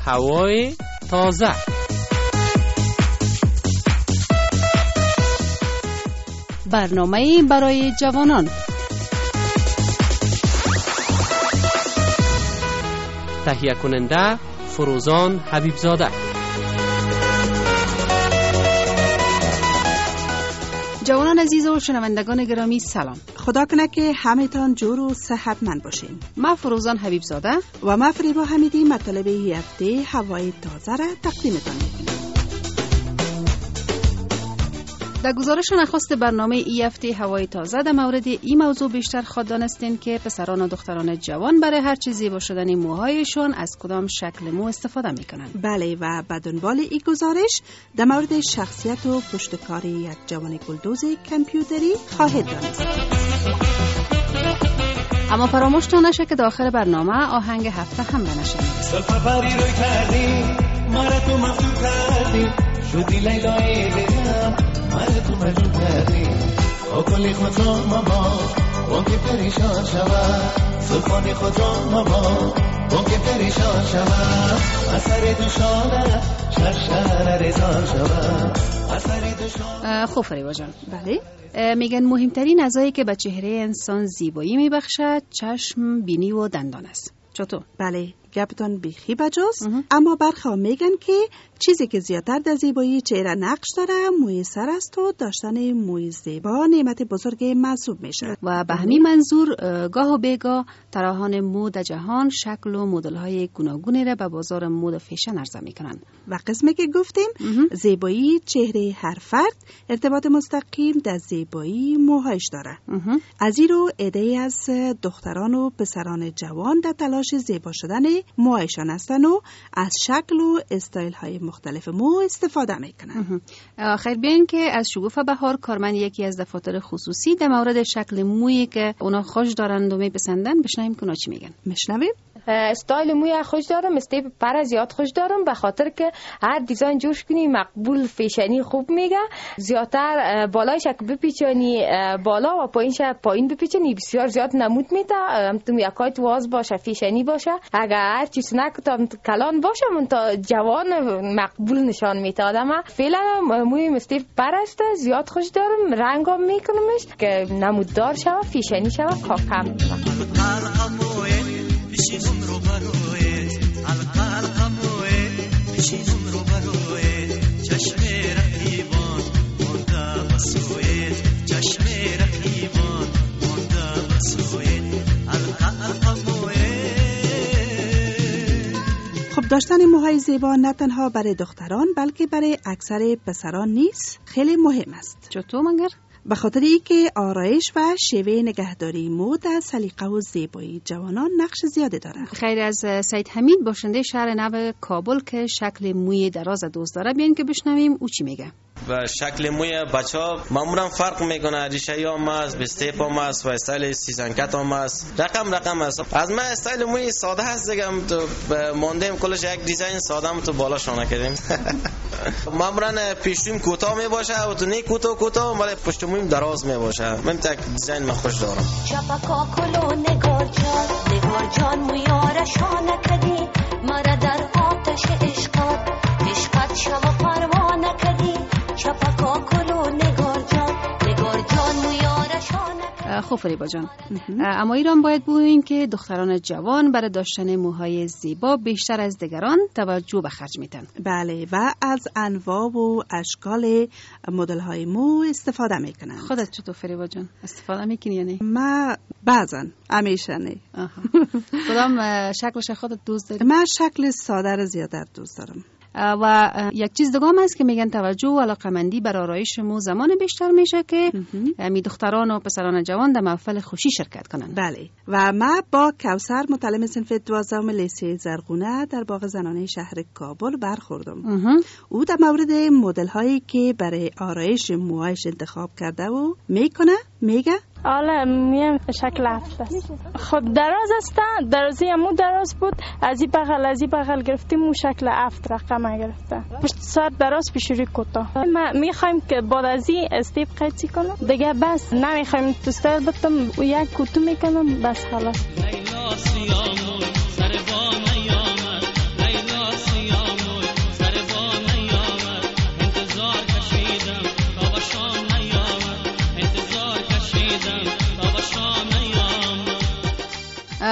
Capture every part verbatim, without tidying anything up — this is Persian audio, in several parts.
هوای تازه. برنامه برای جوانان. تهیه کننده فروزان حبیبزاده. جوانان عزیز و شنوندگان گرامی سلام. خدا کنه که همه‌تان جور و صحتمند باشین. ما فروزان حبیبزاده و ما فریبا حمیدی مطالب این هفته هوای تازه را تقدیمتان می‌کنیم. در گزارش نخست برنامه ای هفته هوای تازه در مورد این موضوع بیشتر خود دانستین که پسران و دختران جوان برای هر چیز زیبا شدن موهایشون از کدام شکل مو استفاده میکنن. بله و به دنبال این گزارش در مورد شخصیت و پشتکار یک جوان گلدوز کامپیوتری خواهید دانست. اما فراموشتون نشه که داخل برنامه آهنگ هفته هم بنشینید. سفری رو کردی مرا تو مفتون کردی شدی لیلای دلم مرا تو مجنون کردی با کلی خود را ماما با که پریشان شود سلطانی خود را ماما با که پریشان شود اثر دوشانه شرشن رزان شود اثر دوشانه. خوب فریبا جان. بله میگن مهمترین اعضایی که به چهره انسان زیبایی میبخشد چشم، بینی و دندان است. چطور؟ بله گپتان بیخی بجاست. اما برخوا میگن که چیزی که زیادتر در زیبایی چهره نقش داره موی سر است و داشتن موی زیبا نعمت بزرگ محسوب میشه و به همین منظور گاه و بیگاه طراحان مد جهان شکل و مدل های گوناگونی را به بازار مد و فیشن عرضه میکنن. و قسمی که گفتیم زیبایی چهره هر فرد ارتباط مستقیم در زیبایی موهایش داره. از این رو عده‌ای از دختران و پسران جوان در تلاش زیبا شدن موهایشان هستن و از شکل و استایل های مختلف مو استفاده میکنن. خیر بیاین که از شگوفه بهار کارمند یکی از دفاتر خصوصی در مورد شکل مویی که اونا خوش دارند و میپسندن بشنویم که اونا چی میگن. میشنویم. استایل موی خوش دارم، استیپ پر زیاد خوش دارم به خاطر که هر دیزاین جوش کنی مقبول فیشنی خوب میگه. زیادتر بالایش بپیچانی بالا و پایینش پایین بپیچانی بسیار زیاد نمود میده. تو یکایت واز باشه فیشنی باشه. اگر هر چیز نکتم کلان باشه من تا جوان مقبول نشان میده آدم. فعلا موی استیپ پر است زیاد خوش دارم، رنگام میکنمش که نموددار شوه فیشنی شوه کاکم. بشینم رو برویت القلقم رویت بشینم رو برویت چشم رقیبان مونده بسویت چشم رقیبان مونده بسویت القلقم رویت. خب داشتن موهای زیبا نه تنها برای دختران بلکه برای اکثر پسران نیست خیلی مهم است. چطور مگر؟ به خاطر اینکه آرایش و شیوه نگهداری مو در سلیقه و زیبایی جوانان نقش زیاده داره. خیر از سید حمید باشنده شهر نو کابل که شکل موی دراز دوست داره بیاین که بشنویم او چی میگه. و شکل موی بچه‌ها معمولا فرق میکنه. ریشه هم است، بستیپ هم است و استایل سیزنکت هم است. رقم رقم است. از من استایل موی ساده هست دیگه تو موندیم کلش یک دیزاین ساده هم تو بالا شونه کردیم. معمولا پیشویم کوتاه می باشه و تو نه کوتاه کوتاه ولی پشت مویم دراز می باشه. من تک دیزاین من خوش دارم. چپکا کلو نگار جان نگار جان مویاره شانه کدی مرا در آتش عشقات عشقات شوا پروانه کدی چپکا کلو نگار جان نگار جان مویاره شانه. خوب فریبا جان. اما ایران باید بگوییم که دختران جوان برای داشتن موهای زیبا بیشتر از دیگران توجه به خرج میتن. بله و از انواع و اشکال مدل های مو استفاده میکنن. خودت چطور فریبا جان استفاده میکنی یا نه؟ ما بعضا همیشه نه. کدام شکلش خودت دوست داری؟ من شکل ساده رو زیادتر دوست دارم. و یک چیز دیگه هم هست که میگن توجه و علاقه‌مندی بر آرایش مو زمان بیشتر میشه که می دختران و پسران جوان در محفل خوشی شرکت کنن. بله و ما با کوثر متعلم صنف دوازدهم لیسه زرغونه در باغ زنانه شهر کابل برخوردم. او در مورد مدل هایی که برای آرایش موهایش انتخاب کرده و میکنه میگه حالا میم شکل هفت است. خب دراز است، درازی مو دراز بود، از این بغل از این بغل گرفتیم مو شکل هفت رقم گرفته. پشت سر دراز پیشوری کوتاه. ما میخوایم که بعد از این استیپ قیچی کنم دیگه بس نمیخوایم تو استایل بتم و یک کوتو میکنم بس خلاص. لیلا سیامون سر با نیامد لیلا سیامون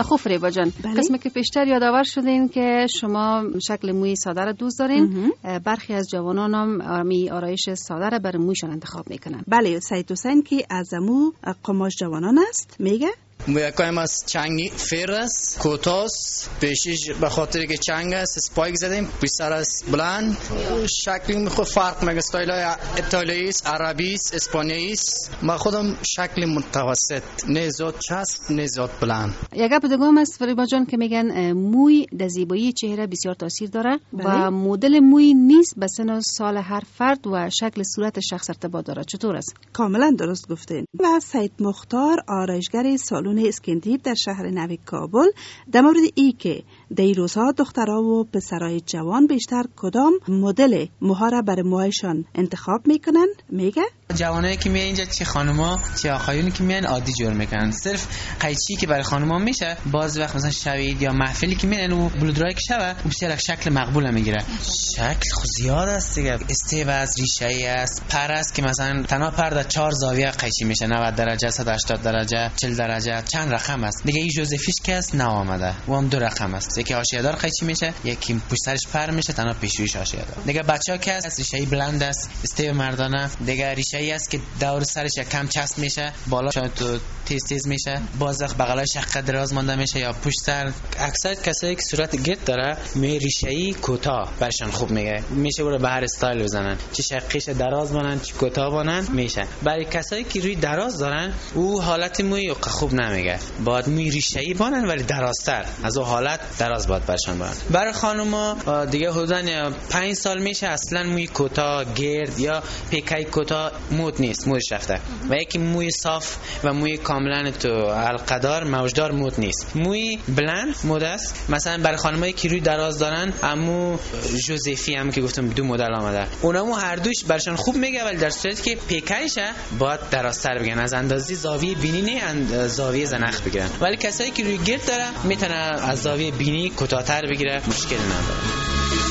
خوب فریبا جان، بله. قسمی که پیشتر یادآور شدین که شما شکل موی ساده را دوست دارین، برخی از جوانان هم آمی آرایش ساده را برای مویشان انتخاب میکنن. بله، سید حسین که از امو قماش جوانان است میگه مویکایم از چنگی فیر است، کوتاست، پیشیش به خاطر که چنگ است اسپایک زدیم، بیشتر است بلند، شکلی میخواد فرق میگه، استایل های ایتالیایی است، عربی است، اسپانیایی است. من خودم شکل متوسط، نه زیاد چسب نه زیاد بلند. یک گپ دیگه هم است فریبا جان که میگن موی در زیبایی چهره بسیار تاثیر داره. بله. و مدل موی نیست به سن و سال هر فرد و شکل صورت شخص ارتباط داره. چطور است؟ کاملا درست گفتین. و سید مختار آرایشگر سالن اسکندیب در شهر نو کابل در مورد ای که در این روزها دخترها و پسرای جوان بیشتر کدام مدل موها را برای موهایشان انتخاب میکنن میگه جوانایی که میان اینجا چه خانوما چه آقایونی که میان عادی جور میکنن، صرف قیچی که برای خانوما میشه، باز وقت مثلا شوید یا محفلی که میان و بلودرای که شوه و بسیار شکل مقبول میگیره. شکل خو زیاد است دیگه، استیو از ریشه ای است، پر است که مثلا تنها پر در چهار زاویه قیچی میشه، نود درجه، صد و هشتاد درجه، چهل درجه، چند رقم است دیگه. این جوزفیش که است نه آمده و هم دو رقم است، یکی حاشیه دار قیچی میشه، یکی پشت سرش پر میشه، تنها پیشویش حاشیه دار. دیگه بچه‌ها که است ریشه ای بلند است، استیو مردانه، دیگه ریشه ای است که دور سرش کم چسب میشه، بالا شاید تو تیز تیز میشه، باز وقت بغلای شقه دراز مونده میشه یا پشت سر. اکثر کسایی که صورت گرد داره می ریشه ای کوتاه برشان خوب میگه، میشه برو به هر استایل بزنن، چه شقیش دراز مونن چه کوتاه مونن میشه. برای کسایی که روی دراز دارن او حالت موی خوب نمیگه، باید موی ریشه ای بانن ولی درازتر از اون حالت دراز باید برشان بانن. برای خانوما دیگه حدوداً پنج سال میشه اصلا موی کوتاه گرد یا پیکای کوتاه مود نیست، مودش رفته. و یکی موی صاف و موی کاملا تو القدار موجدار مود نیست. موی بلند مود است، مثلا برای خانمایی که روی دراز دارن امو جوزفی هم که گفتم دو مدل آمده، اونامو هر دوش برشان خوب میگه، ولی در صورتی که پیکایشه باید درازتر بگن، از اندازه زاویه بینی نه اند زاویه زنخ بگیرن. ولی کسایی که روی گرد داره میتونه از زاویه بینی کوتاه‌تر بگیره، مشکل نداره.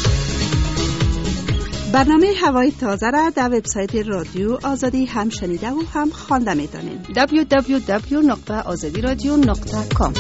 برنامه هوای تازه را در وبسایت رادیو آزادی هم شنیده و هم خوانده میتونید. دبلیو دبلیو دبلیو دات آزادی رادیو دات کام.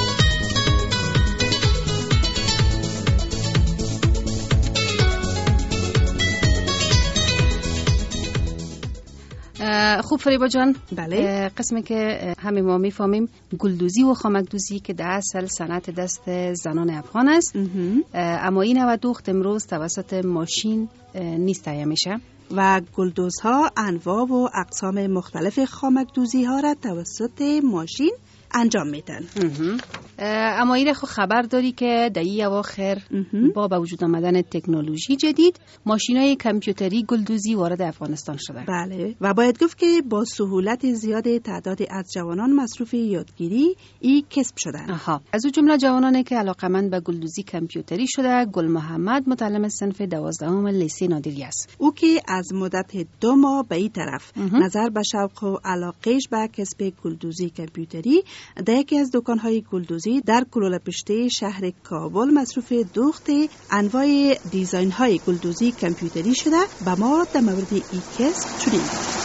خوب فریبا جان، بله. قسمی که همه ما میفهمیم گلدوزی و خامکدوزی که در اصل صنعت دست زنان افغان است، اما این نودوخت امروز توسط ماشین نیست تهیه میشه و گلدوزها انواع و اقسام مختلف خامکدوزی ها را توسط ماشین انجام میدن. اما این خو خبر داری که در این اواخر با به وجود آمدن تکنولوژی جدید ماشینای کامپیوتری گلدوزی وارد افغانستان شده. بله، و باید گفت که با سهولت زیاد تعدادی از جوانان مصروف یادگیری ای کسب شدن. آها. از اون جمله جوانانی که علاقمند به گلدوزی کامپیوتری شده گل محمد متعلم صنف دوازدهم لیسه نادری است. او که از مدت دو ماه به این طرف نظر به شوق و علاقهش به کسب گلدوزی کامپیوتری در یکی از دکان‌های گلدوزی در کلولپشته شهر کابل مصروف دوخت انواع دیزاین‌های گلدوزی کامپیوتری شده. به ما در مورد این کسب چنین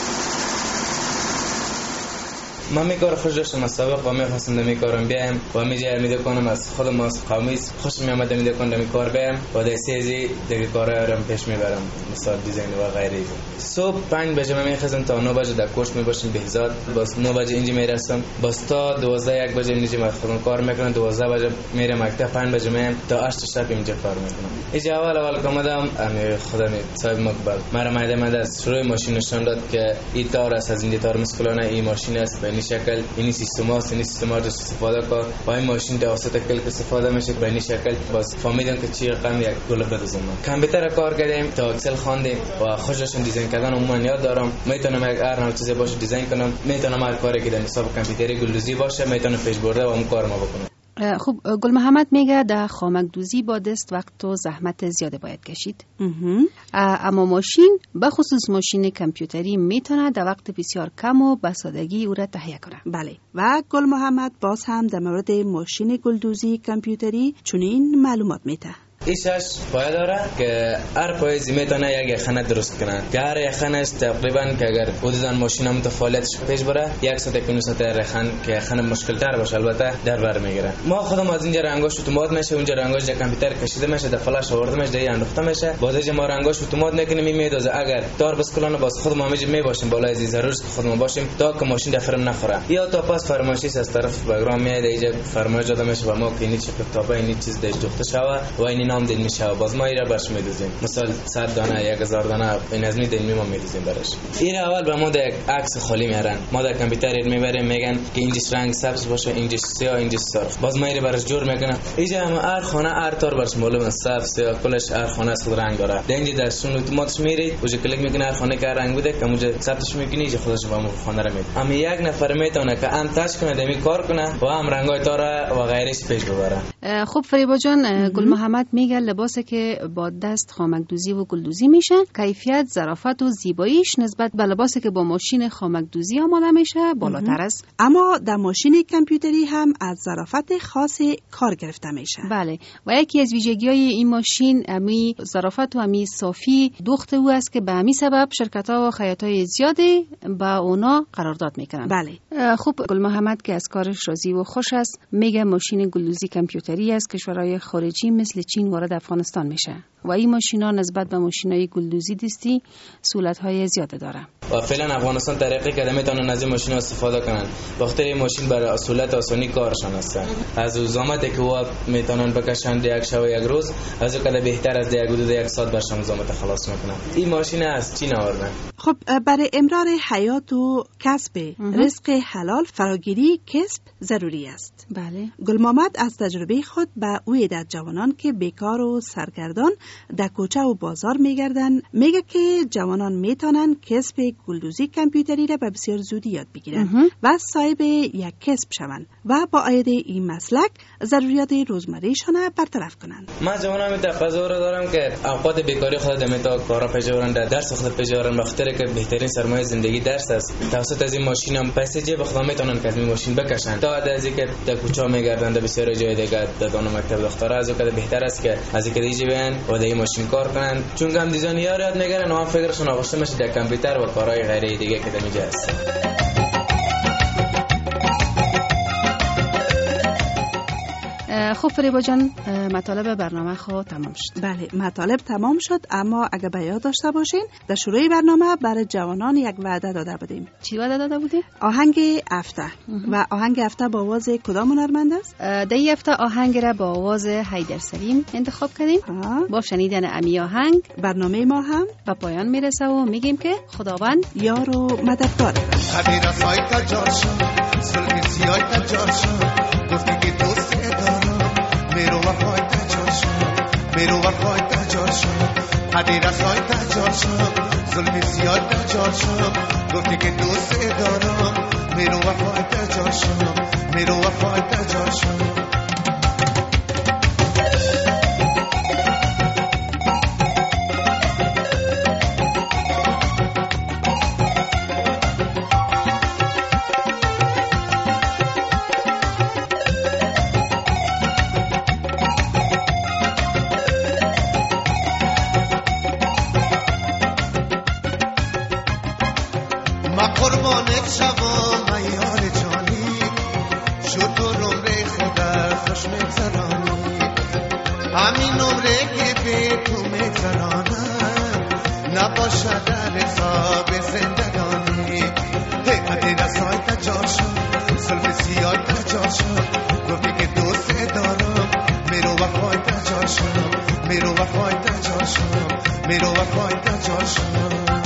من میکار خوش داشتم از سابق و میخواستم دمی کارم بیایم و میجه میده کنم از خودم از قومیز خوش میامد میده کنم دمی کار بیایم و در سیزی دیگه کارا رو پیش میبرم، مثلا دیزاین و غیره. صبح پنج بجه من میخواستم تا نه بجه در کوشت میباشیم بهزاد، باز نه بجه اینجا میرسم، باز تا دوازده یک بجه اینجا من خودم کار میکنم، دوازده بجه میرم مکتب، پنج بجه میام تا هشت شب اینجا کار میکنم. اینجا اول اول کامدم امی خودم صاحب مقبل مرا میده من از شروع ماشین نشون داد که این تار است، از این تار مسکولانه این ماشین است، به این شکل این سیستم است، این سیستم رو استفاده کن با این ماشین توسط کلک استفاده میشه به این شکل. باز فهمیدم که چی رقم یک گل بدوزم. کامپیوتر کار کردیم تا اکسل خواندیم و خوششون دیزاین کردن عموما یاد دارم، میتونم یک هر نوع چیزی باشه دیزاین کنم، میتونم هر کاری که در حساب کامپیوتری گلدوزی باشه میتونم پیش برده و اون کار ما بکنم. خوب، گل محمد میگه در خامکدوزی با دست وقت و زحمت زیاده باید کشید، اما ماشین به خصوص ماشین کامپیوتری میتونه در وقت بسیار کم و به سادگی او را تهیه کنه. بله، و گل محمد باز هم در مورد ماشین گلدوزی کامپیوتری چنین معلومات میده. ایشش پایه داره که هر پایه میتونه یک یخنه درست کنه که هر یخنش تقریبا که اگر حدودا ماشین هم فعالیتش پیش بره صد و پنجاه یخن که یخن مشکل تر باشه البته در بر میگیره. ما خودم از اینجا رنگاش اتومات میشه، اونجا رنگاش در کامپیوتر کشیده میشه، در فلاش آورده میشه، در انداخته میشه. بازش ما رنگاش اتومات میکنیم میدازه. اگر تار بس کلان باز خود ما میجیم میباشیم بالای از ضرورت که خود ما باشیم تا که ماشین در فرم نخوره. یا تا پس فرمایشی از طرف بگرام میاد اینجا فرمایش داده میشه و ما که این چه کتابه این چیز دیش دخته شوه و این نام دل میشه و باز ما ایرا برش میدازیم. مثلا صد دانه یک هزار دانه این از می دل ما میدازیم برش. این اول به ما در عکس خالی میارن. ما در کامپیوتر میبریم میگن که اینجا رنگ سبز باشه، اینجا سیاه، اینجا سرخ. باز ما ایرا برش جور میکنه. اینجا هم هر خانه هر تار برش معلومه سبز سیاه کلش هر خانه از خود رنگ داره. اینجا در سون اتوماتش میری اونجا کلیک میکنه هر خانه که رنگ بوده که اونجا ثبتش میکنی اینجا خودش با خانه رو میده. اما یک نفر میتونه که هم تاچ کنه دمی کار کنه و هم رنگای تار و غیرش پیش ببره. خب فریبا جان، گل محمد میگه لباسی که با دست خامک دوزی و گلدوزی میشه کیفیت، ظرافت و زیباییش نسبت به لباسی که با ماشین خامک دوزی آماده میشه بالاتر است. اما در ماشین کامپیوتری هم از ظرافت خاص کار گرفته میشه. بله، و یکی از ویژگی‌های این ماشین امی ظرافت و امی صافی دخت او است که به همین سبب شرکت‌ها و خیاطای زیادی با اونا قرارداد میکنن. بله. خوب گل محمد که از کارش راضی و خوش است میگه ماشین گلدوزی کامپیوتری از کشورهای خارجی مثل چین وارد افغانستان میشه و این ماشینا نسبت به ماشینای گلدوزی دستی سهولت‌های زیاده داره. و فعلا افغانستان طریقی که میتونن از این ماشینا استفاده کنن. وقتی این ماشین برای اصولت آسانی کارشان است. از زحمتی که و میتونن بکشن یک شب و یک روز از کده بهتر از یک حدود یک ساعت برشان زحمت خلاص میکنن. این ماشین از چین آوردن. خب برای امرار حیات و کسب رزق حلال فراگیری کسب ضروری است. بله. گل محمد از تجربه خود به اوی در جوانان که بیکار و سرگردان در کوچه و بازار میگردن میگه که جوانان میتونن کسب گلدوزی کامپیوتری را به بسیار زودی یاد بگیرن و صاحب یک کسب شوند و با عاید این مسلک ضروریات روزمرهشان برطرف کنند. من جوانان می تقاضا را دارم که اوقات بیکاری خود دمیتا کارا پیشورن در درس خود پیشورن بخاطر که بهترین سرمایه زندگی درس است. توسط از این ماشین هم پیسه جیب خود میتونن که از این ماشین بکشن تا از اینکه در کوچه میگردن در بسیار جای دیگه در دانو مکتب دخترا از اون بهتر است که از اینکه دیجی بیان و در این ماشین کار کنن چون هم دیزاین یاد میگیرن و هم فکرشون آغشته میشه در کامپیوتر و کارهای غیره دیگه که در اینجا هست. خب فریبا جان، مطالب برنامه خود تمام شد. بله، مطالب تمام شد، اما اگه به یاد داشته باشین در شروع برنامه برای جوانان یک وعده داده بودیم. چی وعده داده بودیم؟ آهنگ هفته. و آهنگ هفته با آواز کدام هنرمند است؟ در این هفته آهنگ را با آواز حیدر سلیم انتخاب کردیم. با شنیدن امی آهنگ برنامه ما هم به پایان میرسه و میگیم که خداوند یار و مددگار. خبیر سایت جاشو سلمی سیایت جاشو گفتی که دوست دارم میرو وفای تجاشو میرو وفای تجاشو خبیر سایت جاشو سلمی سیایت جاشو گفتی که دوست دارم میرو وفای تجاشو میرو وفای تجاشو قربانت شوام ایار جانی شد و نمره خودت خوش میگذرانی همین نمره که به تو میگذرانم نباشد در حساب زندگانی حقیقت رسای تجاشو سلف سیای تجاشو گفتی که دوست دارم میرو وفای تجاشو میرو وفای تجاشو میرو وفای تجاشو